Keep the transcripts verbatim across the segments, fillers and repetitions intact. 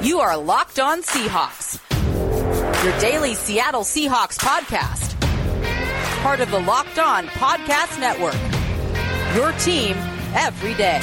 You are Locked On Seahawks, your daily Seattle Seahawks podcast. Part of the Locked On Podcast Network, your team every day.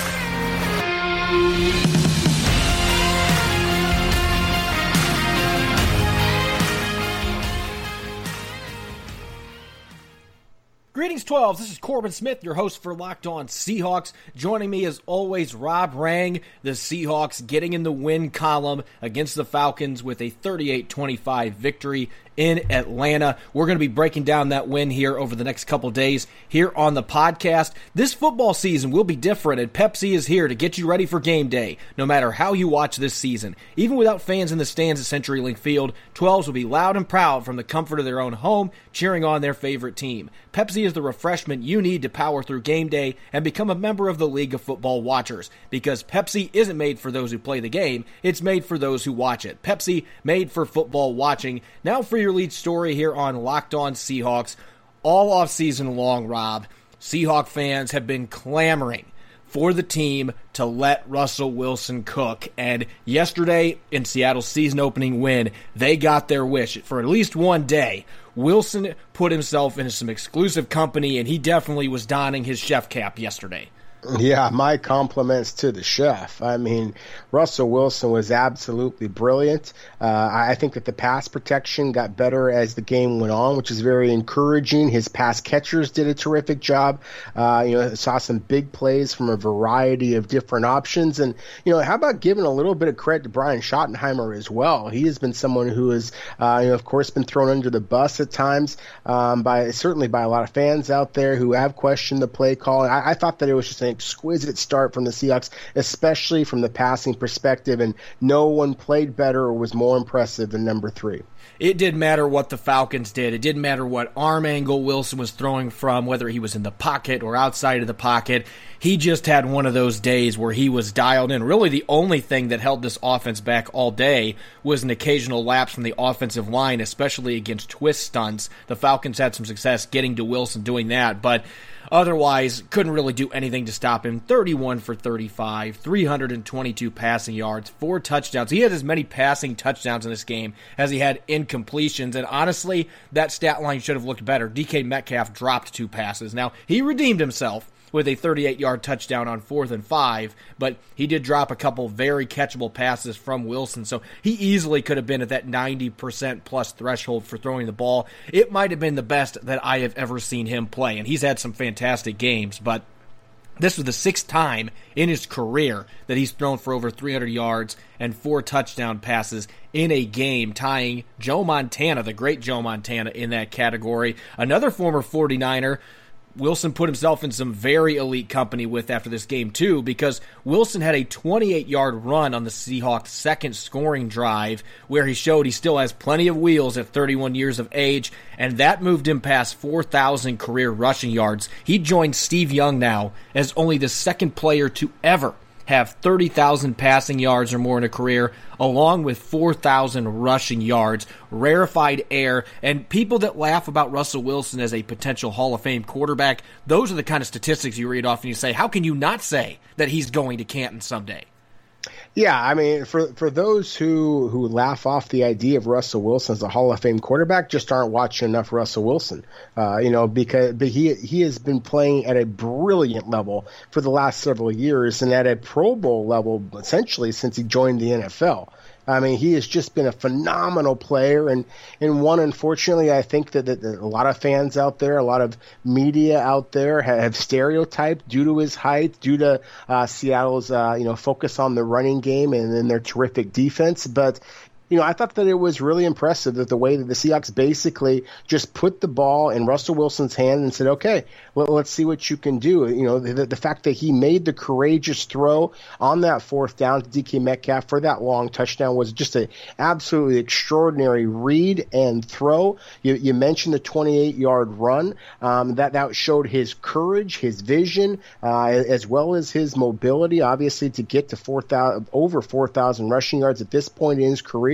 Greetings, twelves. This is Corbin Smith, your host for Locked On Seahawks. Joining me as always, Rob Rang, the Seahawks getting in the win column against the Falcons with a thirty-eight twenty-five victory in Atlanta. We're going to be breaking down that win here over the next couple days here on the podcast. This football season will be different, and Pepsi is here to get you ready for game day, no matter how you watch this season. Even without fans in the stands at CenturyLink Field, twelves will be loud and proud from the comfort of their own home, cheering on their favorite team. Pepsi is the refreshment you need to power through game day and become a member of the League of Football Watchers, because Pepsi isn't made for those who play the game, it's made for those who watch it. Pepsi, made for football watching. Now for your lead story here on Locked On Seahawks. All off season long, Rob, Seahawk fans have been clamoring for the team to let Russell Wilson cook. And yesterday, in Seattle's season opening win, they got their wish. For at least one day, Wilson put himself into some exclusive company, and he definitely was donning his chef cap yesterday. Yeah, my compliments to the chef. I mean, Russell Wilson was absolutely brilliant. Uh, I think that the pass protection got better as the game went on, which is very encouraging. His pass catchers did a terrific job. Uh, you know, saw some big plays from a variety of different options. And, you know, how about giving a little bit of credit to Brian Schottenheimer as well? He has been someone who has, uh, you know, of course, been thrown under the bus at times, um, by certainly by a lot of fans out there who have questioned the play call. And I, I thought that it was just an exquisite start from the Seahawks, especially from the passing perspective, and no one played better or was more impressive than number three. It didn't matter what the Falcons did. It didn't matter what arm angle Wilson was throwing from, whether he was in the pocket or outside of the pocket. He just had one of those days where he was dialed in. Really, the only thing that held this offense back all day was an occasional lapse from the offensive line, especially against twist stunts. The Falcons had some success getting to Wilson doing that, but otherwise couldn't really do anything to stop him. thirty-one for thirty-five, three hundred twenty-two passing yards, four touchdowns. He had as many passing touchdowns in this game as he had incompletions, and honestly, that stat line should have looked better. D K Metcalf dropped two passes. Now, he redeemed himself with a thirty-eight-yard touchdown on fourth and five, but he did drop a couple very catchable passes from Wilson, so he easily could have been at that ninety percent plus threshold for throwing the ball. It might have been the best that I have ever seen him play, and he's had some fantastic games, but this was the sixth time in his career that he's thrown for over three hundred yards and four touchdown passes in a game, tying Joe Montana, the great Joe Montana, in that category. Another former forty-niner Wilson put himself in some very elite company with after this game, too, because Wilson had a twenty-eight-yard run on the Seahawks' second scoring drive where he showed he still has plenty of wheels at thirty-one years of age, and that moved him past four thousand career rushing yards. He joins Steve Young now as only the second player to ever have thirty thousand passing yards or more in a career, along with four thousand rushing yards, rarefied air, and people that laugh about Russell Wilson as a potential Hall of Fame quarterback, those are the kind of statistics you read off and you say, how can you not say that he's going to Canton someday? Yeah, I mean, for for those who, who laugh off the idea of Russell Wilson as a Hall of Fame quarterback, just aren't watching enough Russell Wilson. Uh, you know, because but he he has been playing at a brilliant level for the last several years, and at a Pro Bowl level essentially since he joined the N F L. I mean, he has just been a phenomenal player, and, and one, unfortunately, I think that, that, that a lot of fans out there, a lot of media out there have, have stereotyped due to his height, due to uh, Seattle's uh, you know focus on the running game and then their terrific defense. But you know, I thought that it was really impressive that the way that the Seahawks basically just put the ball in Russell Wilson's hand and said, okay, well, let's see what you can do. You know, the, the fact that he made the courageous throw on that fourth down to D K Metcalf for that long touchdown was just an absolutely extraordinary read and throw. You, you mentioned the twenty-eight-yard run. Um, that, that showed his courage, his vision, uh, as well as his mobility, obviously, to get to four thousand, over four thousand rushing yards at this point in his career.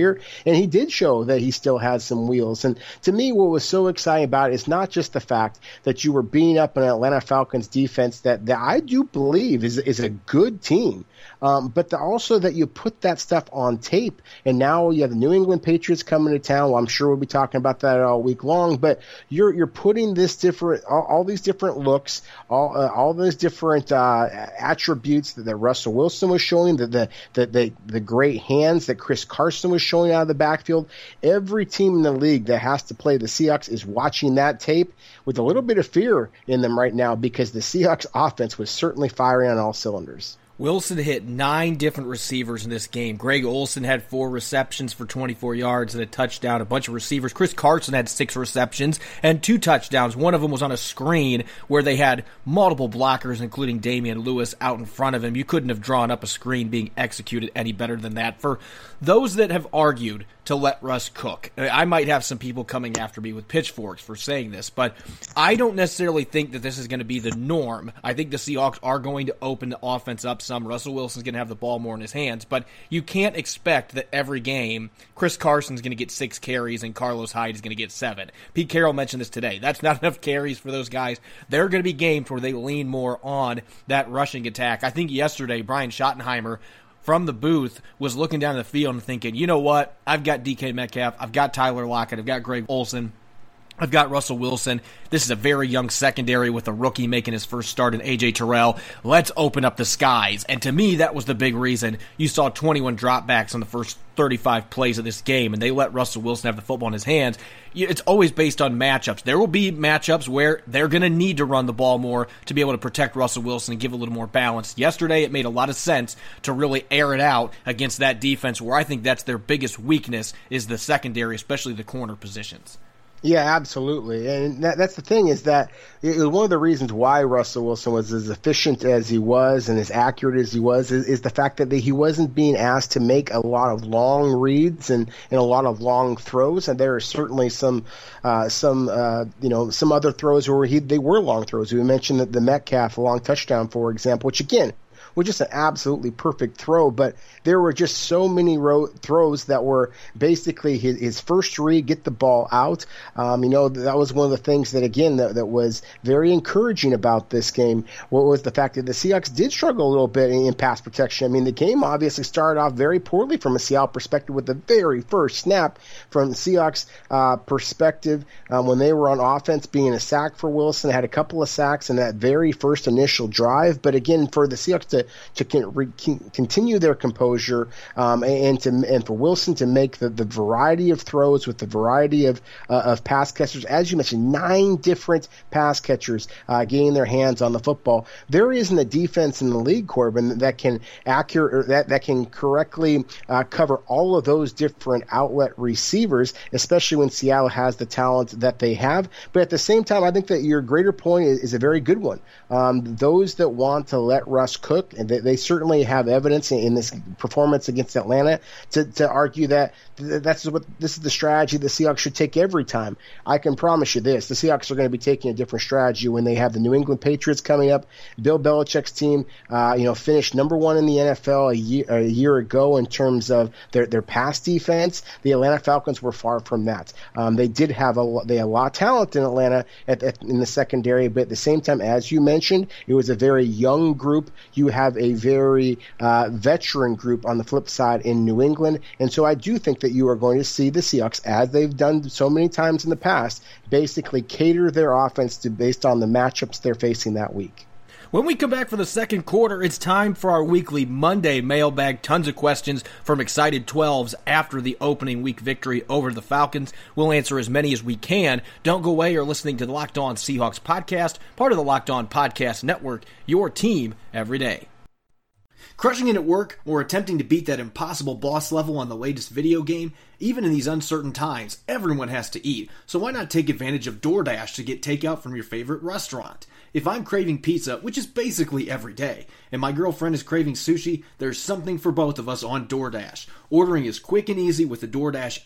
year, and he did show that he still has some wheels. And to me, what was so exciting about it is not just the fact that you were beating up an Atlanta Falcons defense that, that I do believe is, is a good team. Um, but the, also that you put that stuff on tape, and now you have the New England Patriots coming to town. Well, I'm sure we'll be talking about that all week long. But you're you're putting this different, all, all these different looks, all uh, all those different uh, attributes that, that Russell Wilson was showing, that the the, the the great hands that Chris Carson was showing out of the backfield. Every team in the league that has to play the Seahawks is watching that tape with a little bit of fear in them right now, because the Seahawks offense was certainly firing on all cylinders. Wilson hit nine different receivers in this game. Greg Olsen had four receptions for twenty-four yards and a touchdown, a bunch of receivers. Chris Carson had six receptions and two touchdowns. One of them was on a screen where they had multiple blockers, including Damian Lewis, out in front of him. You couldn't have drawn up a screen being executed any better than that. For those that have argued to let Russ cook, I might have some people coming after me with pitchforks for saying this, but I don't necessarily think that this is going to be the norm. I think the Seahawks are going to open the offense up some. Russell Wilson's going to have the ball more in his hands, but you can't expect that every game Chris Carson's going to get six carries and Carlos Hyde is going to get seven. Pete Carroll mentioned this today. That's not enough carries for those guys. There are going to be games where they lean more on that rushing attack. I think yesterday Brian Schottenheimer from the booth was looking down the field and thinking, you know what, I've got D K Metcalf, I've got Tyler Lockett, I've got Greg Olsen, I've got Russell Wilson. This is a very young secondary with a rookie making his first start in A J Terrell. Let's open up the skies. And to me, that was the big reason you saw twenty-one dropbacks on the first thirty-five plays of this game, and they let Russell Wilson have the football in his hands. It's always based on matchups. There will be matchups where they're going to need to run the ball more to be able to protect Russell Wilson and give a little more balance. Yesterday, it made a lot of sense to really air it out against that defense, where I think that's their biggest weakness is the secondary, especially the corner positions. Yeah, absolutely. And that, that's the thing, is that it, one of the reasons why Russell Wilson was as efficient as he was and as accurate as he was is, is the fact that he wasn't being asked to make a lot of long reads and, and a lot of long throws. And there are certainly some uh, some uh, you know some other throws where he they were long throws. We mentioned that the Metcalf long touchdown, for example, which again was just an absolutely perfect throw, but there were just so many ro- throws that were basically his, his first read, get the ball out. Um, you know, that was one of the things that, again, that, that was very encouraging about this game, what was the fact that the Seahawks did struggle a little bit in, in pass protection. I mean, the game obviously started off very poorly from a Seattle perspective with the very first snap from the Seahawks uh, perspective um, when they were on offense, being a sack for Wilson, had a couple of sacks in that very first initial drive. But again, for the Seahawks to to con- re- continue their composure um, and to and for Wilson to make the, the variety of throws with the variety of uh, of pass catchers, as you mentioned, nine different pass catchers uh, getting their hands on the football. There isn't a defense in the league, Corbin, that can accurate or that that can correctly uh, cover all of those different outlet receivers, especially when Seattle has the talent that they have. But at the same time, I think that your greater point is, is a very good one. Um, those that want to let Russ cook, and they, they certainly have evidence in, in this performance against Atlanta to, to argue that th- that's what this is the strategy the Seahawks should take every time. I can promise you this: the Seahawks are going to be taking a different strategy when they have the New England Patriots coming up. Bill Belichick's team, uh, you know, finished number one in the N F L a year, a year ago in terms of their their pass defense. The Atlanta Falcons were far from that. Um, they did have a they had a lot of talent in Atlanta at, at, in the secondary, but at the same time, as you mentioned, it was a very young group. You have a very uh, veteran group on the flip side in New England. And so I do think that you are going to see the Seahawks, as they've done so many times in the past, basically cater their offense to based on the matchups they're facing that week. When we come back for the second quarter, it's time for our weekly Monday mailbag. Tons of questions from excited twelves after the opening week victory over the Falcons. We'll answer as many as we can. Don't go away. You're listening to the Locked On Seahawks podcast, part of the Locked On Podcast Network, your team every day. Crushing it at work or attempting to beat that impossible boss level on the latest video game? Even in these uncertain times, everyone has to eat, so why not take advantage of DoorDash to get takeout from your favorite restaurant? If I'm craving pizza, which is basically every day, and my girlfriend is craving sushi, there's something for both of us on DoorDash. Ordering is quick and easy with the DoorDash app.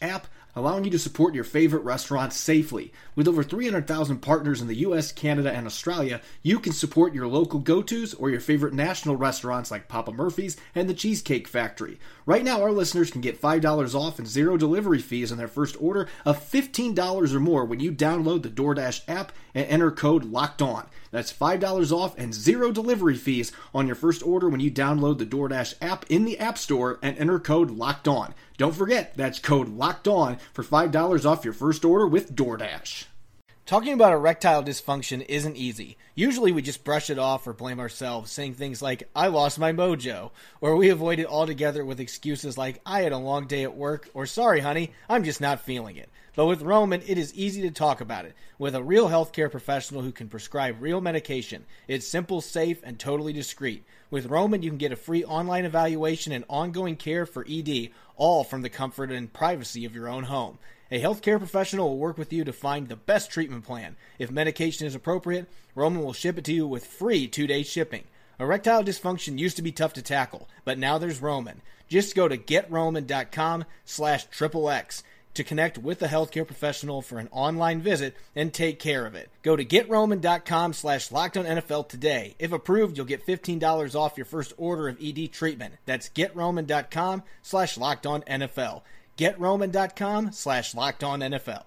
allowing you to support your favorite restaurants safely. With over three hundred thousand partners in the U S, Canada, and Australia, you can support your local go-tos or your favorite national restaurants like Papa Murphy's and the Cheesecake Factory. Right now, our listeners can get five dollars off and zero delivery fees on their first order of fifteen dollars or more when you download the DoorDash app and enter code LOCKEDON. That's five dollars off and zero delivery fees on your first order when you download the DoorDash app in the App Store and enter code LOCKEDON. Don't forget, that's code LOCKEDON for five dollars off your first order with DoorDash. Talking about erectile dysfunction isn't easy. Usually we just brush it off or blame ourselves, saying things like, I lost my mojo, or we avoid it altogether with excuses like, I had a long day at work, or sorry honey, I'm just not feeling it. But with Roman, it is easy to talk about it. With a real healthcare professional who can prescribe real medication, it's simple, safe, and totally discreet. With Roman, you can get a free online evaluation and ongoing care for E D, all from the comfort and privacy of your own home. A healthcare professional will work with you to find the best treatment plan. If medication is appropriate, Roman will ship it to you with free two-day shipping. Erectile dysfunction used to be tough to tackle, but now there's Roman. Just go to getroman.com slash triple X to connect with a healthcare professional for an online visit and take care of it. Go to getroman.com slash LockedOnNFL today. If approved, you'll get fifteen dollars off your first order of E D treatment. That's getroman.com slash LockedOnNFL. getroman.com slash LockedOnNFL.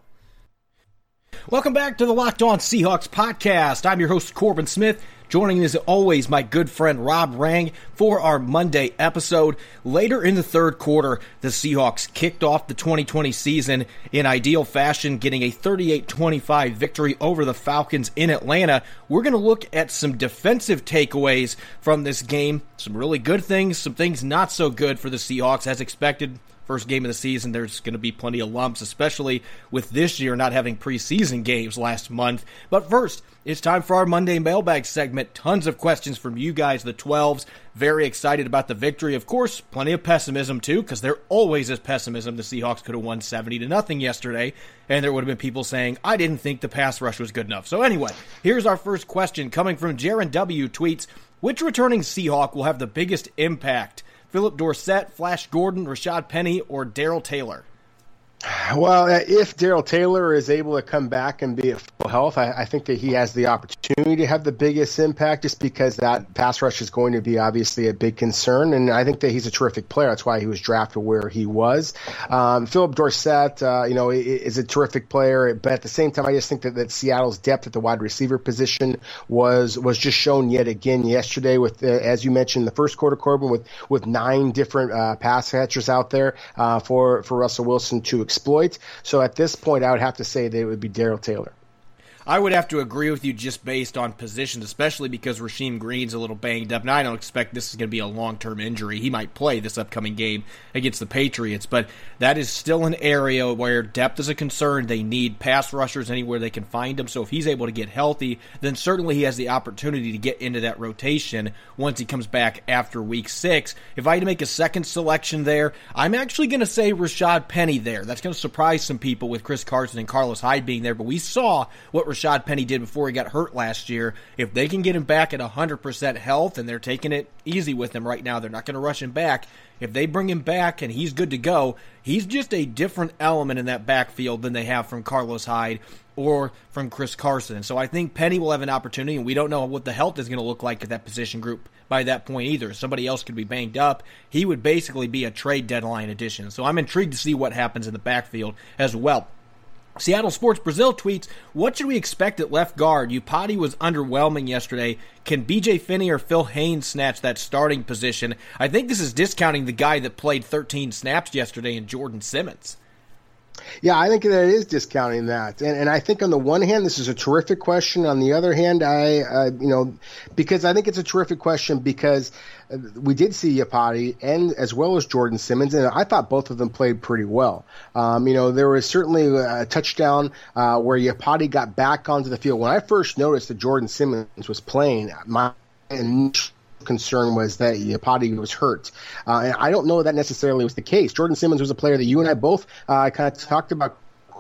Welcome back to the Locked On Seahawks podcast. I'm your host, Corbin Smith. Joining as always, my good friend Rob Rang for our Monday episode. Later in the third quarter, the Seahawks kicked off the twenty twenty season in ideal fashion, getting a thirty-eight twenty-five victory over the Falcons in Atlanta. We're going to look at some defensive takeaways from this game, some really good things, some things not so good for the Seahawks as expected. First game of the season, there's going to be plenty of lumps, especially with this year not having preseason games last month. But first, it's time for our Monday mailbag segment. Tons of questions from you guys, the twelves. Very excited about the victory. Of course, plenty of pessimism too, because there always is pessimism. The Seahawks could have won seventy to nothing yesterday, and there would have been people saying, I didn't think the pass rush was good enough. So anyway, here's our first question coming from Jaron W. tweets, which returning Seahawk will have the biggest impact? Philip Dorsett, Flash Gordon, Rashad Penny, or Darrell Taylor? Well, if Darrell Taylor is able to come back and be at full health, I, I think that he has the opportunity to have the biggest impact just because that pass rush is going to be obviously a big concern. And I think that he's a terrific player. That's why he was drafted where he was. Um, Philip Dorsett, uh, you know, is a terrific player. But at the same time, I just think that, that Seattle's depth at the wide receiver position was was just shown yet again yesterday with, uh, as you mentioned, the first quarter, Corbin, with, with nine different uh, pass catchers out there uh, for, for Russell Wilson to exploit. So at this point, I would have to say that it would be Darrell Taylor. I would have to agree with you just based on positions, especially because Rasheem Green's a little banged up. Now, I don't expect this is going to be a long-term injury. He might play this upcoming game against the Patriots, but that is still an area where depth is a concern. They need pass rushers anywhere they can find them. So if he's able to get healthy, then certainly he has the opportunity to get into that rotation once he comes back after week six. If I had to make a second selection there, I'm actually going to say Rashad Penny there. That's going to surprise some people with Chris Carson and Carlos Hyde being there, but we saw what Rashad Penny did before he got hurt last year. If they can get him back at one hundred percent health, and they're taking it easy with him right now, they're not going to rush him back. If they bring him back and he's good to go, he's just a different element in that backfield than they have from Carlos Hyde or from Chris Carson. So I think Penny will have an opportunity, and we don't know what the health is going to look like at that position group by that point either. Somebody else could be banged up. He would basically be a trade deadline addition. So I'm intrigued to see what happens in the backfield as well. Seattle Sports Brazil tweets, what should we expect at left guard? Upati was underwhelming yesterday. Can B J Finney or Phil Haynes snatch that starting position? I think this is discounting the guy that played thirteen snaps yesterday in Jordan Simmons. Yeah, I think that it is discounting that. And and I think on the one hand, this is a terrific question. On the other hand, I, uh, you know, because I think it's a terrific question because we did see Yapati and as well as Jordan Simmons, and I thought both of them played pretty well. Um, you know, there was certainly a touchdown uh, where Yapati got back onto the field. When I first noticed that Jordan Simmons was playing, my initial concern was that Yapati was hurt. Uh, and I don't know that necessarily was the case. Jordan Simmons was a player that you and I both uh, kind of talked about,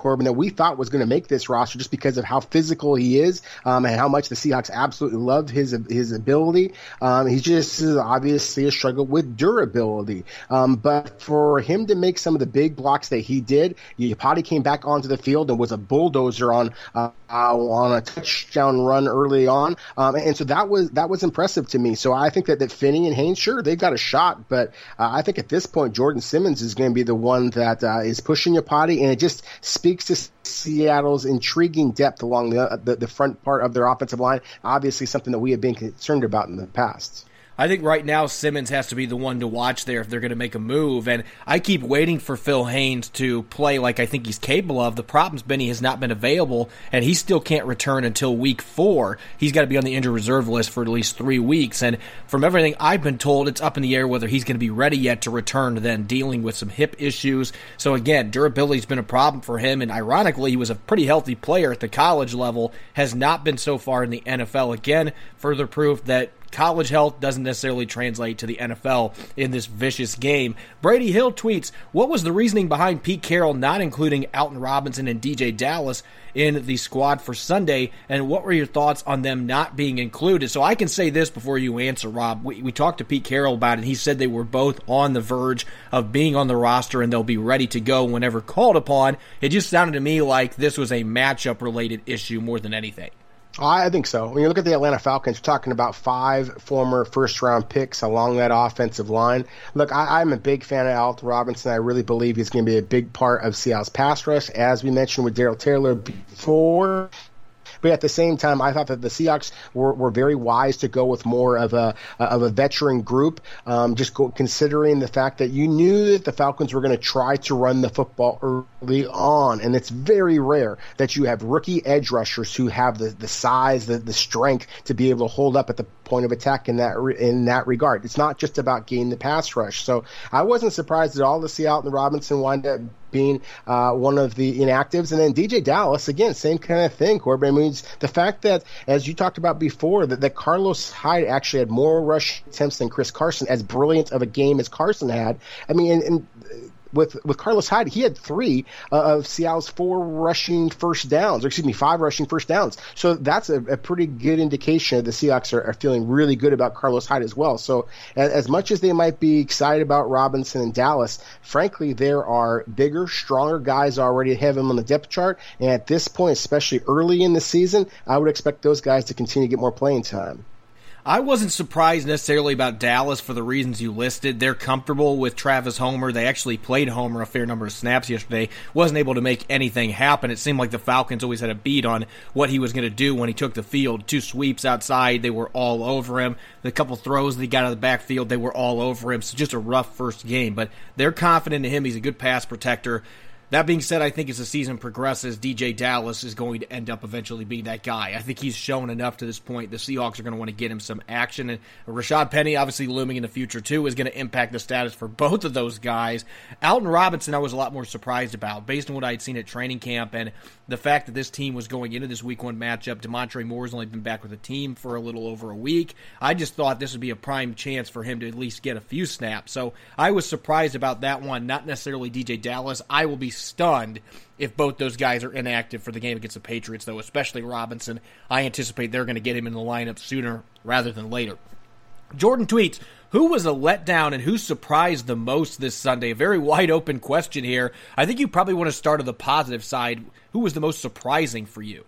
Corbin, that we thought was going to make this roster just because of how physical he is um, and how much the Seahawks absolutely loved his his ability. Um, he just is obviously a struggle with durability. Um, but for him to make some of the big blocks that he did, Iupati came back onto the field and was a bulldozer on uh, on a touchdown run early on, um, and so that was that was impressive to me. So I think that that Finney and Haynes, sure, they've got a shot, but uh, I think at this point Jordan Simmons is going to be the one that uh, is pushing Iupati, and it just speaks to Seattle's intriguing depth along the, the the front part of their offensive line. Obviously, something that we have been concerned about in the past. I think right now Simmons has to be the one to watch there if they're going to make a move, and I keep waiting for Phil Haynes to play like I think he's capable of. The problem's been he has not been available, and he still can't return until week four. He's got to be on the injured reserve list for at least three weeks, and from everything I've been told, it's up in the air whether he's going to be ready yet to return, then dealing with some hip issues. So again, durability's been a problem for him, and ironically, he was a pretty healthy player at the college level, has not been so far in the N F L. Again, further proof that college health doesn't necessarily translate to the N F L in this vicious game. Brady Hill tweets, what was the reasoning behind Pete Carroll not including Alton Robinson and D J Dallas in the squad for Sunday, and what were your thoughts on them not being included? So I can say this before you answer, Rob. We, we talked to Pete Carroll about it. He said they were both on the verge of being on the roster, and they'll be ready to go whenever called upon. It just sounded to me like this was a matchup-related issue more than anything. I think so. When you look at the Atlanta Falcons, you're talking about five former first-round picks along that offensive line. Look, I, I'm a big fan of Alton Robinson. I really believe he's going to be a big part of Seattle's pass rush, as we mentioned with Darrell Taylor before. But at the same time, I thought that the Seahawks were, were very wise to go with more of a of a veteran group, um, just go, considering the fact that you knew that the Falcons were going to try to run the football early on, and it's very rare that you have rookie edge rushers who have the, the size, the, the strength to be able to hold up at the point of attack in that in that regard. It's not just about getting the pass rush. So I wasn't surprised at all to see Alton Robinson wind up being uh, one of the inactives. And then D J Dallas, again, same kind of thing, Corbin. I mean, the fact that, as you talked about before, that, that Carlos Hyde actually had more rush attempts than Chris Carson, as brilliant of a game as Carson had. I mean, and, and with with Carlos Hyde, he had three uh, of Seattle's four rushing first downs, or excuse me, five rushing first downs. So that's a, a pretty good indication that the Seahawks are, are feeling really good about Carlos Hyde as well. So as, as much as they might be excited about Robinson and Dallas, frankly, there are bigger, stronger guys already ahead of them on the depth chart. And at this point, especially early in the season, I would expect those guys to continue to get more playing time. I wasn't surprised necessarily about Dallas for the reasons you listed. They're comfortable with Travis Homer. They actually played Homer a fair number of snaps yesterday. Wasn't able to make anything happen. It seemed like the Falcons always had a beat on what he was going to do when he took the field. Two sweeps outside, they were all over him. The couple throws that he got out of the backfield, they were all over him. So just a rough first game. But they're confident in him. He's a good pass protector. That being said, I think as the season progresses, D J Dallas is going to end up eventually being that guy. I think he's shown enough to this point. The Seahawks are going to want to get him some action. And Rashad Penny, obviously looming in the future too, is going to impact the status for both of those guys. Alton Robinson, I was a lot more surprised about, based on what I had seen at training camp and the fact that this team was going into this week one matchup. Demontre Moore's only been back with the team for a little over a week. I just thought this would be a prime chance for him to at least get a few snaps. So I was surprised about that one, not necessarily D J Dallas. I will be stunned if both those guys are inactive for the game against the Patriots, though, especially Robinson. I anticipate they're going to get him in the lineup sooner rather than later. Jordan tweets, who was a letdown and who surprised the most this Sunday? A very wide open question here. I think you probably want to start on the positive side. Who was the most surprising for you?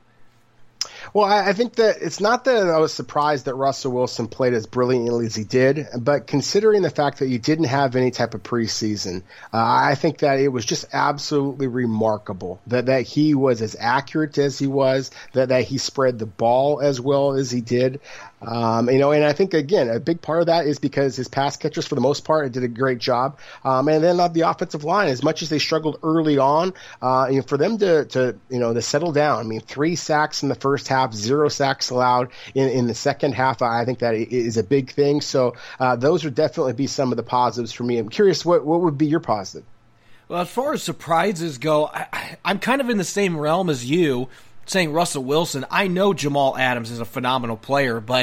Well, I think that it's not that I was surprised that Russell Wilson played as brilliantly as he did, but considering the fact that you didn't have any type of preseason, uh, I think that it was just absolutely remarkable that, that he was as accurate as he was, that, that he spread the ball as well as he did. Um, you know, and I think, again, a big part of that is because his pass catchers, for the most part, did a great job. Um, and then on the offensive line, as much as they struggled early on, uh, you know, for them to, to, you know, to settle down, I mean, three sacks in the first half, zero sacks allowed in, in the second half, I think that is a big thing. So uh, those would definitely be some of the positives for me. I'm curious, what, what would be your positive? Well, as far as surprises go, I, I'm kind of in the same realm as you, saying Russell Wilson. I know Jamal Adams is a phenomenal player, but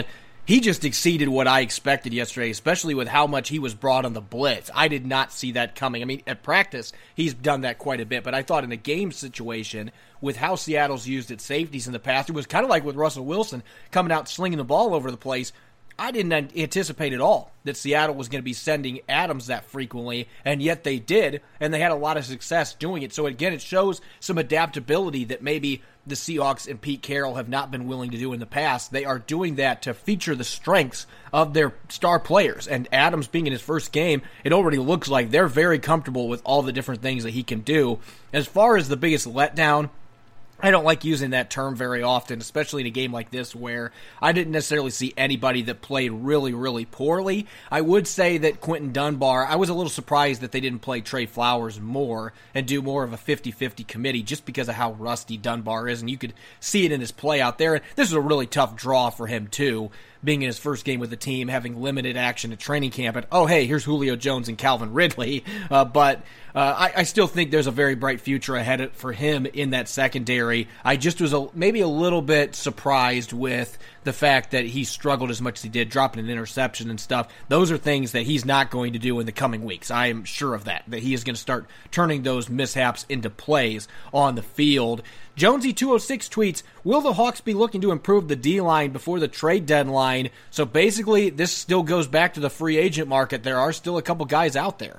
he just exceeded what I expected yesterday, especially with how much he was brought on the blitz. I did not see that coming. I mean, at practice, he's done that quite a bit, but I thought in a game situation, with how Seattle's used its safeties in the past, it was kind of like with Russell Wilson coming out slinging the ball over the place. I didn't anticipate at all that Seattle was going to be sending Adams that frequently, and yet they did, and they had a lot of success doing it. So again, it shows some adaptability that maybe the Seahawks and Pete Carroll have not been willing to do in the past. They are doing that to feature the strengths of their star players, and Adams being in his first game, it already looks like they're very comfortable with all the different things that he can do. As far as the biggest letdown, I don't like using that term very often, especially in a game like this where I didn't necessarily see anybody that played really, really poorly. I would say that Quinton Dunbar, I was a little surprised that they didn't play Trey Flowers more and do more of a fifty-fifty committee just because of how rusty Dunbar is, and you could see it in his play out there. This is a really tough draw for him, too, being in his first game with the team, having limited action at training camp, and oh, hey, here's Julio Jones and Calvin Ridley. Uh, but uh, I, I still think there's a very bright future ahead for him in that secondary. I just was a, maybe a little bit surprised with the fact that he struggled as much as he did, dropping an interception and stuff. Those are things that he's not going to do in the coming weeks. I am sure of that, that he is going to start turning those mishaps into plays on the field. Jonesy two oh six tweets, will the Hawks be looking to improve the D-line before the trade deadline? So basically, this still goes back to the free agent market. There are still a couple guys out there.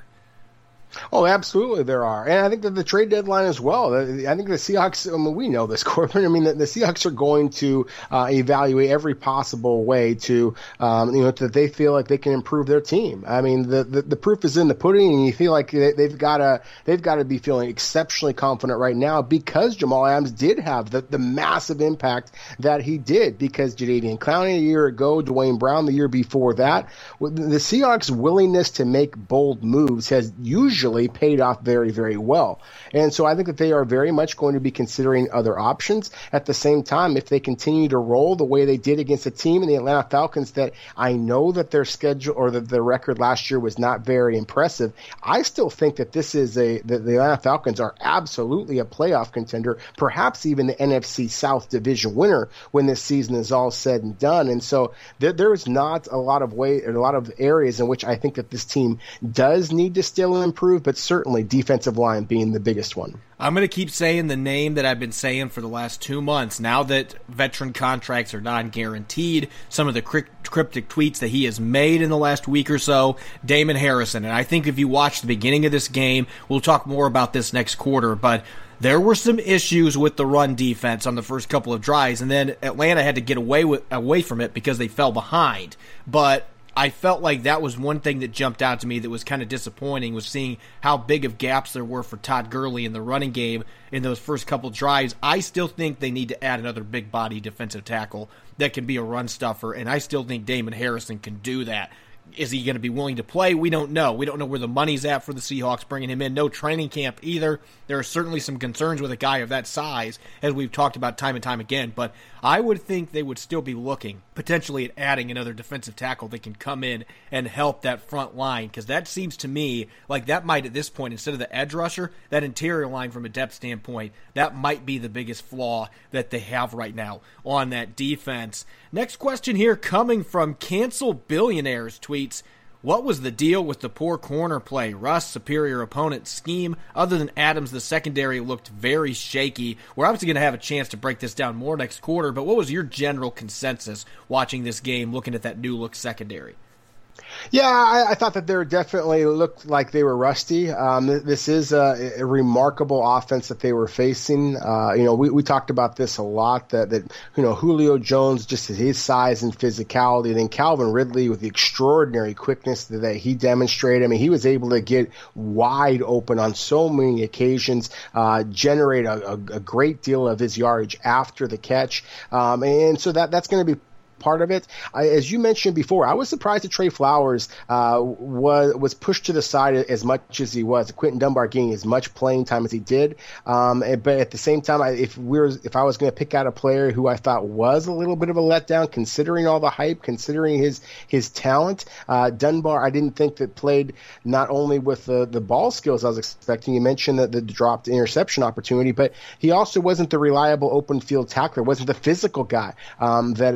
Oh, absolutely there are. And I think that the trade deadline as well. I think the Seahawks, I mean, we know this, Corbin. I mean, the, the Seahawks are going to uh, evaluate every possible way to, um, you know, that they feel like they can improve their team. I mean, the, the, the proof is in the pudding, and you feel like they, they've got to they've got to be feeling exceptionally confident right now because Jamal Adams did have the, the massive impact that he did because Jadeveon Clowney a year ago, Dwayne Brown the year before that. The Seahawks' willingness to make bold moves has usually paid off very, very well. And so I think that they are very much going to be considering other options. At the same time, if they continue to roll the way they did against a team in the Atlanta Falcons that I know that their schedule or that their record last year was not very impressive, I still think that this is a that the Atlanta Falcons are absolutely a playoff contender, perhaps even the N F C South division winner when this season is all said and done. And so there, there is not a lot of way, a lot of areas in which I think that this team does need to still improve, but certainly defensive line being the biggest one. I'm going to keep saying the name that I've been saying for the last two months. Now that veteran contracts are non-guaranteed, some of the cryptic tweets that he has made in the last week or so, Damon Harrison. And I think if you watch the beginning of this game, we'll talk more about this next quarter, but there were some issues with the run defense on the first couple of drives, and then Atlanta had to get away with, away from it because they fell behind. But I felt like that was one thing that jumped out to me that was kind of disappointing, was seeing how big of gaps there were for Todd Gurley in the running game in those first couple drives. I still think they need to add another big body defensive tackle that can be a run stuffer, and I still think Damon Harrison can do that. Is he going to be willing to play? We don't know. We don't know where the money's at for the Seahawks bringing him in. No training camp either. There are certainly some concerns with a guy of that size, as we've talked about time and time again. But I would think they would still be looking potentially at adding another defensive tackle that can come in and help that front line, because that seems to me like that might, at this point, instead of the edge rusher, that interior line from a depth standpoint, that might be the biggest flaw that they have right now on that defense. Next question here coming from Cancel Billionaires tweets, what was the deal with the poor corner play? Russ, superior opponent scheme. Other than Adams, the secondary looked very shaky. We're obviously going to have a chance to break this down more next quarter, but what was your general consensus watching this game, looking at that new look secondary? Yeah, I, I thought that they definitely looked like they were rusty. Um, this is a, a remarkable offense that they were facing. Uh, you know, we, we talked about this a lot, that, that, you know, Julio Jones, just his size and physicality, and then Calvin Ridley with the extraordinary quickness that, that he demonstrated. I mean, he was able to get wide open on so many occasions, uh, generate a, a, a great deal of his yardage after the catch. Um, and so that that's going to be part of it. I, as you mentioned before, I was surprised that Trey Flowers uh, was was pushed to the side as much as he was. Quinton Dunbar getting as much playing time as he did, um, and, but at the same time, I, if we were, if I was going to pick out a player who I thought was a little bit of a letdown, considering all the hype, considering his his talent, uh, Dunbar, I didn't think that played not only with the the ball skills I was expecting. You mentioned that the dropped interception opportunity, but he also wasn't the reliable open field tackler, wasn't the physical guy um, that that I was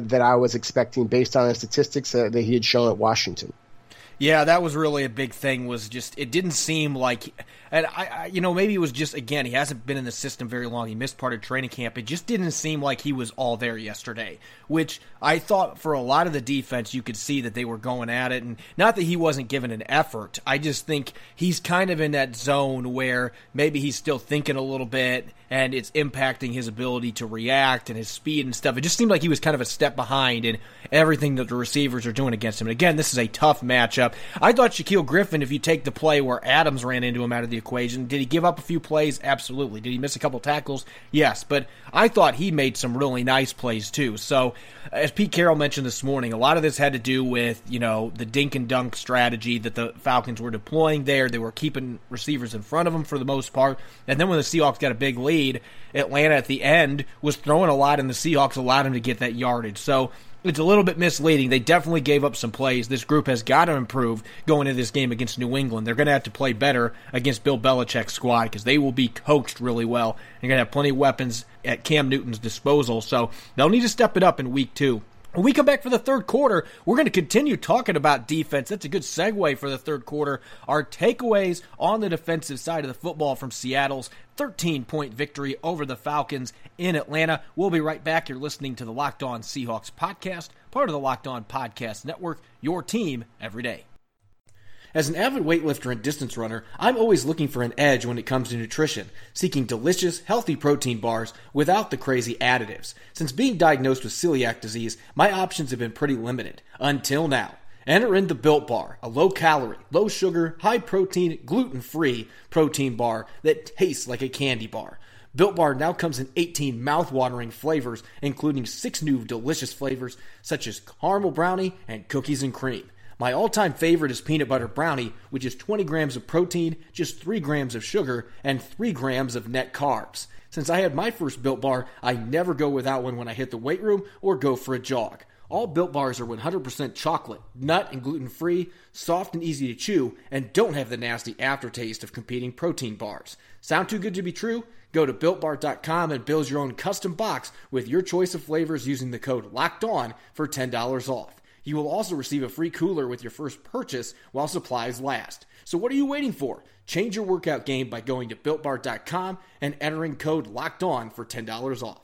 was expecting based on the statistics uh, that he had shown at Washington. Yeah, that was really a big thing, was just it didn't seem like – and, I, I, you know, maybe it was just, again, he hasn't been in the system very long. He missed part of training camp. It just didn't seem like he was all there yesterday, which I thought for a lot of the defense you could see that they were going at it. And not that he wasn't given an effort. I just think he's kind of in that zone where maybe he's still thinking a little bit and it's impacting his ability to react and his speed and stuff. It just seemed like he was kind of a step behind in everything that the receivers are doing against him. And again, this is a tough matchup. I thought Shaquille Griffin, if you take the play where Adams ran into him out of the equation, did he give up a few plays? Absolutely. Did he miss a couple tackles? Yes. But I thought he made some really nice plays too. So, as Pete Carroll mentioned this morning, a lot of this had to do with, you know, the dink and dunk strategy that the Falcons were deploying there. They were keeping receivers in front of them for the most part. And then when the Seahawks got a big lead, Atlanta at the end was throwing a lot, and the Seahawks allowed him to get that yardage. So it's a little bit misleading. They definitely gave up some plays. This group has got to improve going into this game against New England. They're going to have to play better against Bill Belichick's squad because they will be coached really well. They're going to have plenty of weapons at Cam Newton's disposal, so they'll need to step it up in week two. When we come back for the third quarter, we're going to continue talking about defense. That's a good segue for the third quarter. Our takeaways on the defensive side of the football from Seattle's thirteen-point victory over the Falcons in Atlanta. We'll be right back. You're listening to the Locked On Seahawks podcast, part of the Locked On Podcast Network, your team every day. As an avid weightlifter and distance runner, I'm always looking for an edge when it comes to nutrition, seeking delicious, healthy protein bars without the crazy additives. Since being diagnosed with celiac disease, my options have been pretty limited, until now. Enter in the Built Bar, a low-calorie, low-sugar, high-protein, gluten-free protein bar that tastes like a candy bar. Built Bar now comes in eighteen mouth-watering flavors, including six new delicious flavors such as caramel brownie and cookies and cream. My all-time favorite is peanut butter brownie, which is twenty grams of protein, just three grams of sugar, and three grams of net carbs. Since I had my first Built Bar, I never go without one when I hit the weight room or go for a jog. All Built Bars are one hundred percent chocolate, nut and gluten-free, soft and easy to chew, and don't have the nasty aftertaste of competing protein bars. Sound too good to be true? Go to built bar dot com and build your own custom box with your choice of flavors using the code LOCKEDON for ten dollars off. You will also receive a free cooler with your first purchase while supplies last. So what are you waiting for? Change your workout game by going to built bar dot com and entering code LOCKEDON for ten dollars off.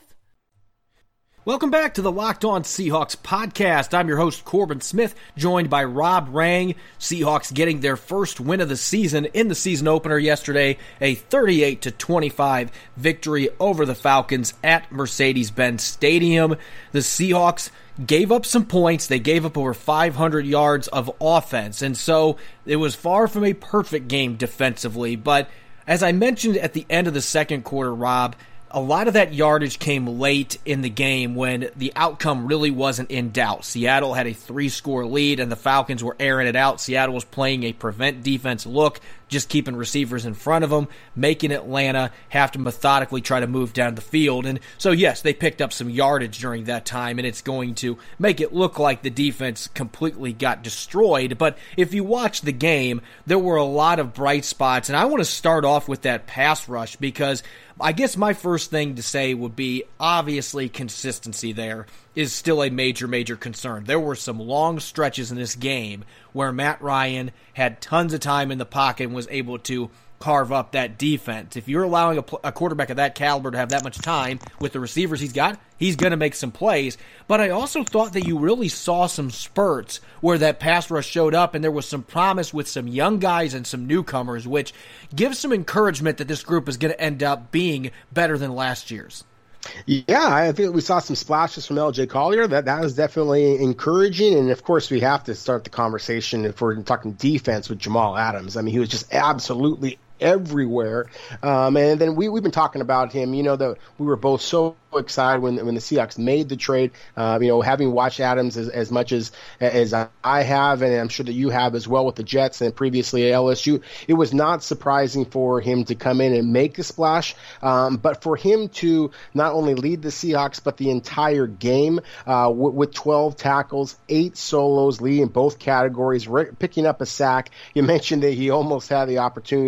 Welcome back to the Locked On Seahawks podcast. I'm your host, Corbin Smith, joined by Rob Rang. Seahawks getting their first win of the season in the season opener yesterday, a thirty-eight to twenty-five victory over the Falcons at Mercedes-Benz Stadium. The Seahawks gave up some points. They gave up over five hundred yards of offense, and so it was far from a perfect game defensively. But as I mentioned at the end of the second quarter, Rob, a lot of that yardage came late in the game when the outcome really wasn't in doubt. Seattle had a three-score lead, and the Falcons were airing it out. Seattle was playing a prevent defense look, just keeping receivers in front of them, making Atlanta have to methodically try to move down the field. And so, yes, they picked up some yardage during that time, and it's going to make it look like the defense completely got destroyed. But if you watch the game, there were a lot of bright spots, and I want to start off with that pass rush because I guess my first thing to say would be obviously consistency there is still a major, major concern. There were some long stretches in this game where Matt Ryan had tons of time in the pocket and was able to carve up that defense. If you're allowing a, a quarterback of that caliber to have that much time with the receivers he's got, he's going to make some plays. But I also thought that you really saw some spurts where that pass rush showed up, and there was some promise with some young guys and some newcomers, which gives some encouragement that this group is going to end up being better than last year's. Yeah, I think we saw some splashes from L J Collier. That that was definitely encouraging. And, of course, we have to start the conversation if we're talking defense with Jamal Adams. I mean, he was just absolutely everywhere. Um, and then we, we've been talking about him. You know, the, we were both so excited when when the Seahawks made the trade. Uh, you know, having watched Adams as, as much as as I have, and I'm sure that you have as well with the Jets and previously at L S U, it was not surprising for him to come in and make a splash. Um, but for him to not only lead the Seahawks, but the entire game uh, w- with twelve tackles, eight solos, leading both categories, re- picking up a sack. You mentioned that he almost had the opportunity to get the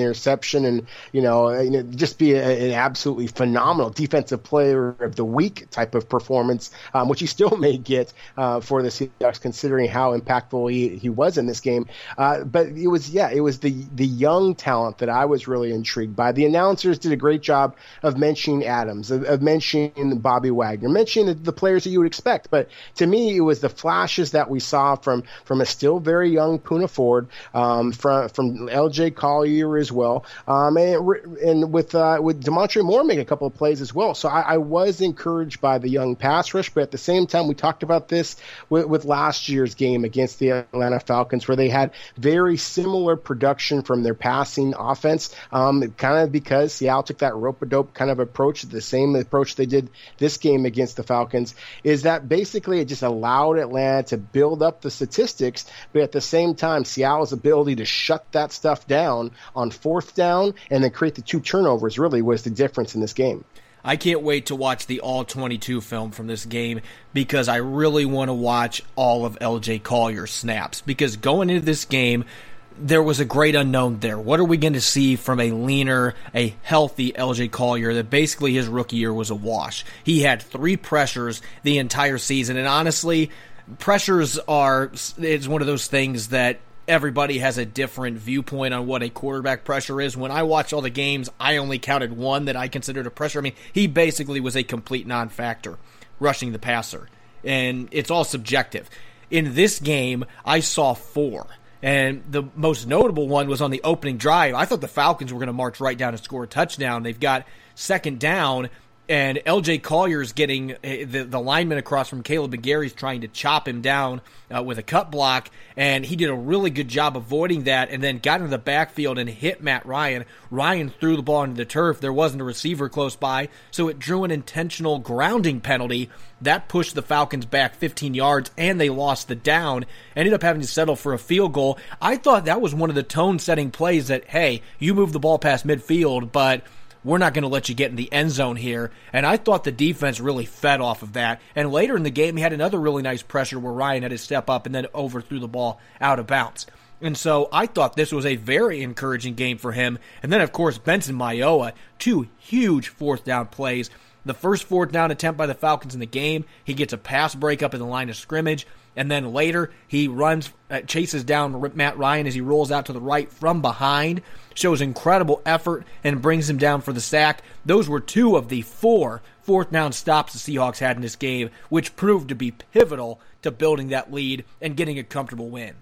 interception and, you know, you know just be a, an absolutely phenomenal defensive player of the week type of performance, um, which he still may get uh, for the Seahawks, considering how impactful he, he was in this game. Uh, but it was, yeah, it was the, the young talent that I was really intrigued by. The announcers did a great job of mentioning Adams, of, of mentioning Bobby Wagner, mentioning the, the players that you would expect. But to me, it was the flashes that we saw from, from a still very young Poona Ford, um, from from L J Collier as well, um, and, and with uh, with Demontre Moore making a couple of plays as well. So I, I was encouraged by the young pass rush, but at the same time, we talked about this with, with last year's game against the Atlanta Falcons, where they had very similar production from their passing offense, um, kind of because Seattle took that rope-a-dope kind of approach, the same approach they did this game against the Falcons, is that basically it just allowed Atlanta to build up the statistics, but at the same time, Seattle's ability to shut that stuff down on fourth down and then create the two turnovers really was the difference in this game. I can't wait to watch the all twenty-two film from this game because I really want to watch all of L J Collier's snaps, because going into this game, there was a great unknown there. What are we going to see from a leaner, a healthy L J Collier that basically his rookie year was a wash? He had three pressures the entire season, and honestly, pressures are, it's one of those things that everybody has a different viewpoint on what a quarterback pressure is. When I watched all the games, I only counted one that I considered a pressure. I mean, he basically was a complete non-factor rushing the passer, and it's all subjective. In this game, I saw four. And the most notable one was on the opening drive. I thought the Falcons were going to march right down and score a touchdown. They've got second down, and L J Collier's getting the, the lineman across from Caleb McGarry's trying to chop him down uh, with a cut block, and he did a really good job avoiding that and then got into the backfield and hit Matt Ryan. Ryan threw the ball into the turf. There wasn't a receiver close by, so it drew an intentional grounding penalty. That pushed the Falcons back fifteen yards, and they lost the down. Ended up having to settle for a field goal. I thought that was one of the tone-setting plays that, hey, you move the ball past midfield, but we're not going to let you get in the end zone here. And I thought the defense really fed off of that. And later in the game, he had another really nice pressure where Ryan had to step up and then overthrew the ball out of bounds. And so I thought this was a very encouraging game for him. And then, of course, Benson Mayowa, two huge fourth down plays. The first fourth down attempt by the Falcons in the game, he gets a pass breakup in the line of scrimmage. And then later, he runs, uh, chases down Matt Ryan as he rolls out to the right from behind, shows incredible effort, and brings him down for the sack. Those were two of the four fourth down stops the Seahawks had in this game, which proved to be pivotal to building that lead and getting a comfortable win.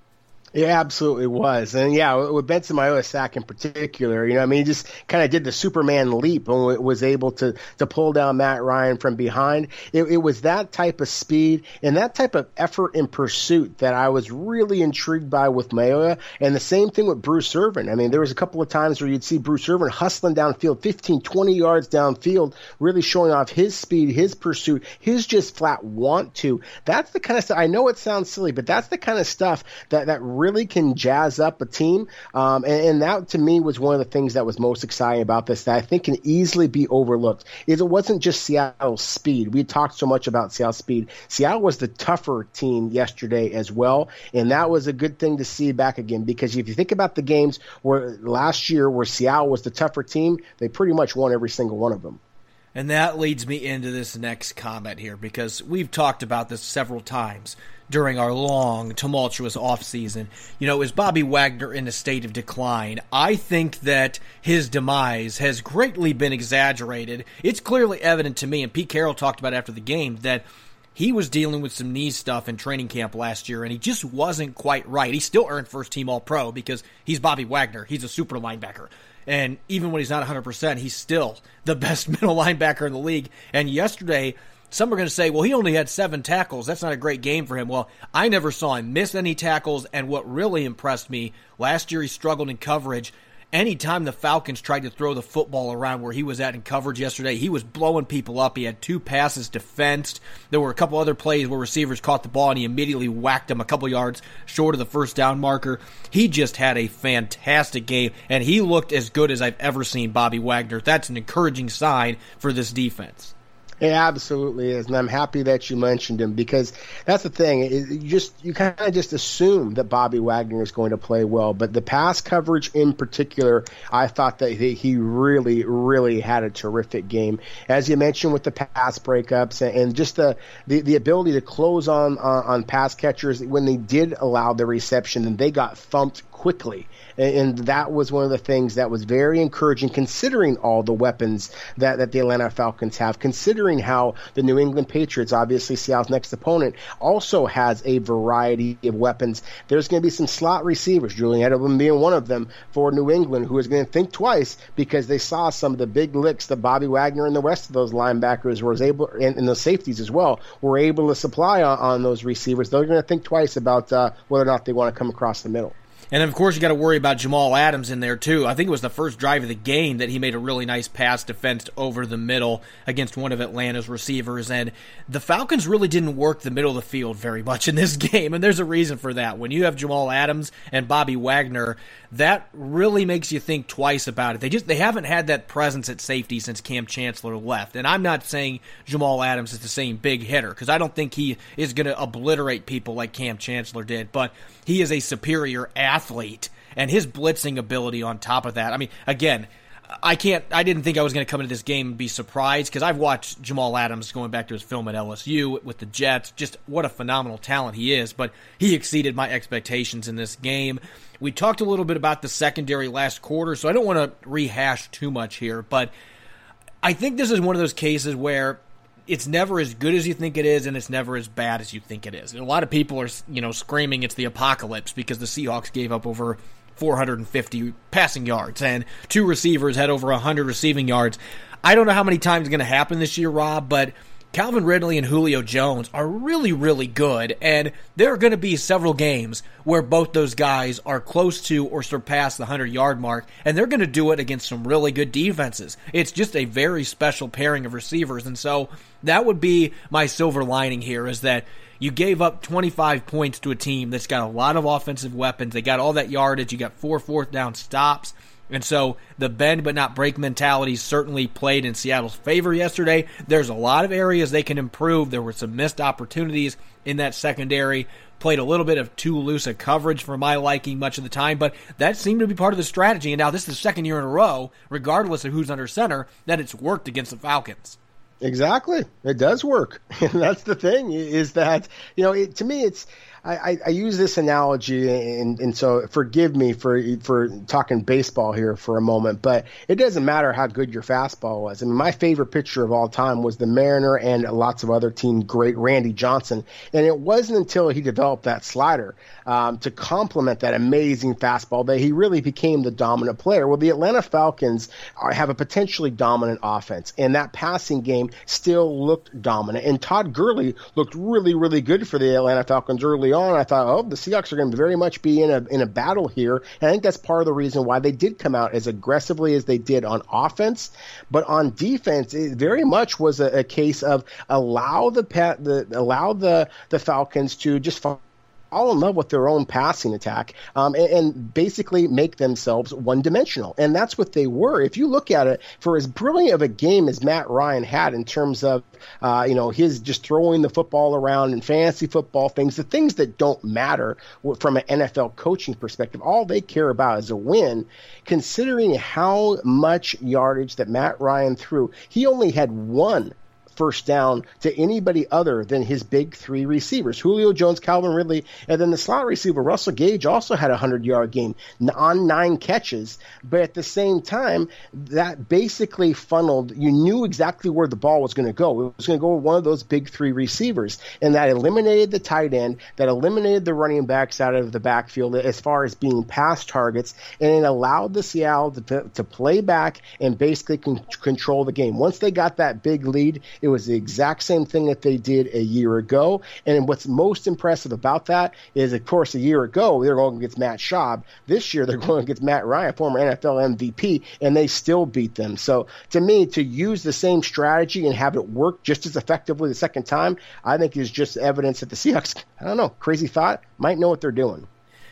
It absolutely was. And yeah, with Benson Mayowa's sack in particular, you know, I mean, he just kind of did the Superman leap and was able to, to pull down Matt Ryan from behind. It, it was that type of speed and that type of effort in pursuit that I was really intrigued by with Mayowa. And the same thing with Bruce Irvin. I mean, there was a couple of times where you'd see Bruce Irvin hustling downfield, fifteen, twenty yards downfield, really showing off his speed, his pursuit, his just flat want to. That's the kind of stuff, I know it sounds silly, but that's the kind of stuff that, that really can jazz up a team, um, and, and that to me was one of the things that was most exciting about this that I think can easily be overlooked. Is it wasn't just Seattle's speed. We talked so much about Seattle's speed. Seattle was the tougher team yesterday as well, and that was a good thing to see back again, because if you think about the games where last year where Seattle was the tougher team, they pretty much won every single one of them. And that leads me into this next comment here, because we've talked about this several times during our long, tumultuous offseason. You know, is Bobby Wagner in a state of decline? I think that his demise has greatly been exaggerated. It's clearly evident to me, and Pete Carroll talked about after the game, that he was dealing with some knee stuff in training camp last year, and he just wasn't quite right. He still earned first-team All-Pro because he's Bobby Wagner. He's a super linebacker. And even when he's not one hundred percent, he's still the best middle linebacker in the league. And yesterday, some are going to say, well, he only had seven tackles. That's not a great game for him. Well, I never saw him miss any tackles, and what really impressed me, last year he struggled in coverage. Anytime the Falcons tried to throw the football around where he was at in coverage yesterday, he was blowing people up. He had two passes defensed. There were a couple other plays where receivers caught the ball and he immediately whacked them a couple yards short of the first down marker. He just had a fantastic game, and he looked as good as I've ever seen Bobby Wagner. That's an encouraging sign for this defense. It absolutely is, and I'm happy that you mentioned him because that's the thing. It, you just you kind of just assume that Bobby Wagner is going to play well, but the pass coverage in particular, I thought that he, he really, really had a terrific game. As you mentioned with the pass breakups and, and just the, the, the ability to close on, on on pass catchers when they did allow the reception, and they got thumped quickly. And that was one of the things that was very encouraging, considering all the weapons that, that the Atlanta Falcons have, considering how the New England Patriots, obviously Seattle's next opponent, also has a variety of weapons. There's going to be some slot receivers, Julian Edelman being one of them, for New England, who is going to think twice because they saw some of the big licks that Bobby Wagner and the rest of those linebackers was able, and, and the safeties as well, were able to supply on, on those receivers. They're going to think twice about uh, whether or not they want to come across the middle. And, of course, you got to worry about Jamal Adams in there, too. I think it was the first drive of the game that he made a really nice pass defense over the middle against one of Atlanta's receivers. And the Falcons really didn't work the middle of the field very much in this game, and there's a reason for that. When you have Jamal Adams and Bobby Wagner, that really makes you think twice about it. They just they haven't had that presence at safety since Cam Chancellor left. And I'm not saying Jamal Adams is the same big hitter, because I don't think he is going to obliterate people like Cam Chancellor did, but he is a superior athlete, and his blitzing ability on top of that. I mean, again, I can't. I didn't think I was going to come into this game and be surprised, because I've watched Jamal Adams going back to his film at L S U with the Jets. Just what a phenomenal talent he is, but he exceeded my expectations in this game. We talked a little bit about the secondary last quarter, so I don't want to rehash too much here, but I think this is one of those cases where it's never as good as you think it is, and it's never as bad as you think it is. And a lot of people are, you know, screaming it's the apocalypse because the Seahawks gave up over four hundred fifty passing yards, and two receivers had over one hundred receiving yards. I don't know how many times it's going to happen this year, Rob, but Calvin Ridley and Julio Jones are really, really good, and there are going to be several games where both those guys are close to or surpass the hundred-yard mark, and they're going to do it against some really good defenses. It's just a very special pairing of receivers, and so that would be my silver lining here, is that you gave up twenty-five points to a team that's got a lot of offensive weapons. They got all that yardage. You got four fourth down stops. And so the bend but not break mentality certainly played in Seattle's favor yesterday. There's a lot of areas they can improve. There were some missed opportunities in that secondary. Played a little bit of too loose a coverage for my liking much of the time, but that seemed to be part of the strategy. And now this is the second year in a row, regardless of who's under center, that it's worked against the Falcons. Exactly. It does work. And that's the thing, is that, you know, it, to me, it's, I, I use this analogy, and, and so forgive me for for talking baseball here for a moment, but it doesn't matter how good your fastball was. I mean, my favorite pitcher of all time was the Mariner and lots of other team great Randy Johnson, and it wasn't until he developed that slider um, to complement that amazing fastball that he really became the dominant player. Well, the Atlanta Falcons are, have a potentially dominant offense, and that passing game still looked dominant, and Todd Gurley looked really, really good for the Atlanta Falcons early on. I thought, oh, the Seahawks are going to very much be in a in a battle here. And I think that's part of the reason why they did come out as aggressively as they did on offense. But on defense, it very much was a, a case of allow the the allow the the Falcons to just fall all in love with their own passing attack, um, and, and basically make themselves one-dimensional. And that's what they were. If you look at it, for as brilliant of a game as Matt Ryan had in terms of, uh, you know, his just throwing the football around and fantasy football things, the things that don't matter from an N F L coaching perspective, all they care about is a win. Considering how much yardage that Matt Ryan threw, he only had one first down to anybody other than his big three receivers, Julio Jones, Calvin Ridley, and then the slot receiver, Russell Gage, also had a hundred-yard game on nine catches. But at the same time, that basically funneled, you knew exactly where the ball was going to go. It was going to go with one of those big three receivers, and that eliminated the tight end, that eliminated the running backs out of the backfield as far as being pass targets, and it allowed the Seattle to, to play back and basically con- control the game. Once they got that big lead, it was the exact same thing that they did a year ago. And what's most impressive about that is, of course, a year ago, they were going against Matt Schaub. This year, they're going against Matt Ryan, former N F L M V P, and they still beat them. So to me, to use the same strategy and have it work just as effectively the second time, I think is just evidence that the Seahawks, I don't know, crazy thought, might know what they're doing.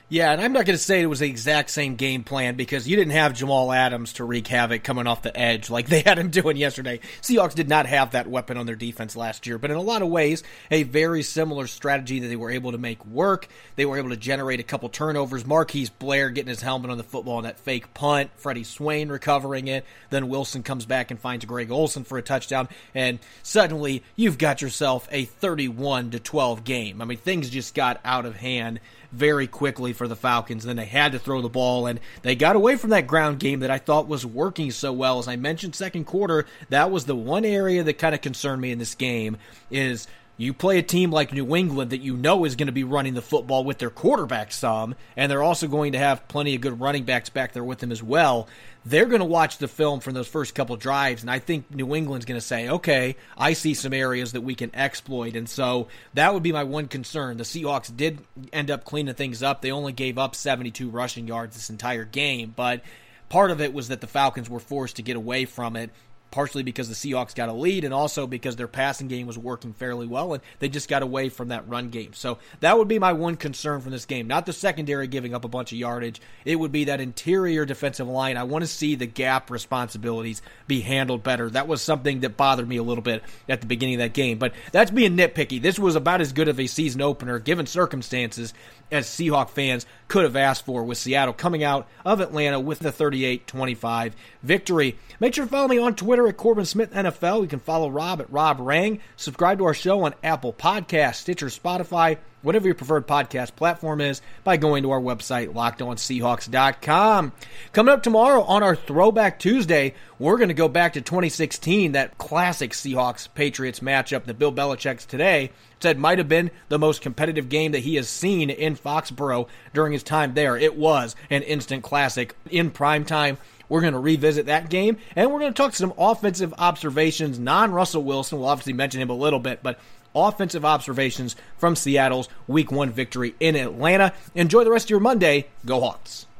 Yeah, and I'm not going to say it was the exact same game plan because you didn't have Jamal Adams to wreak havoc coming off the edge like they had him doing yesterday. Seahawks did not have that weapon on their defense last year, but in a lot of ways, a very similar strategy that they were able to make work. They were able to generate a couple turnovers. Marquise Blair getting his helmet on the football on that fake punt. Freddie Swain recovering it. Then Wilson comes back and finds Greg Olsen for a touchdown, and suddenly you've got yourself a thirty-one to twelve game. I mean, things just got out of hand very quickly for the Falcons. Then they had to throw the ball, and they got away from that ground game that I thought was working so well. As I mentioned, second quarter, that was the one area that kind of concerned me in this game is you play a team like New England that you know is going to be running the football with their quarterback some, and they're also going to have plenty of good running backs back there with them as well. They're going to watch the film from those first couple drives, and I think New England's going to say, okay, I see some areas that we can exploit, and so that would be my one concern. The Seahawks did end up cleaning things up. They only gave up seventy-two rushing yards this entire game, but part of it was that the Falcons were forced to get away from it, partially because the Seahawks got a lead and also because their passing game was working fairly well and they just got away from that run game. So that would be my one concern from this game. Not the secondary giving up a bunch of yardage. It would be that interior defensive line. I want to see the gap responsibilities be handled better. That was something that bothered me a little bit at the beginning of that game. But that's being nitpicky. This was about as good of a season opener, given circumstances, as Seahawk fans could have asked for, with Seattle coming out of Atlanta with the thirty-eight twenty-five victory. Make sure to follow me on Twitter at Corbin Smith N F L. You can follow Rob at Rob Rang. Subscribe to our show on Apple Podcasts, Stitcher, Spotify, whatever your preferred podcast platform is, by going to our website, locked on seahawks dot com. Coming up tomorrow on our Throwback Tuesday, we're going to go back to twenty sixteen, that classic Seahawks-Patriots matchup that Bill Belichick today said might have been the most competitive game that he has seen in Foxborough during his time there. It was an instant classic in prime time. We're going to revisit that game, and we're going to talk some offensive observations, non-Russell Wilson. We'll obviously mention him a little bit, but offensive observations from Seattle's Week one victory in Atlanta. Enjoy the rest of your Monday. Go Hawks.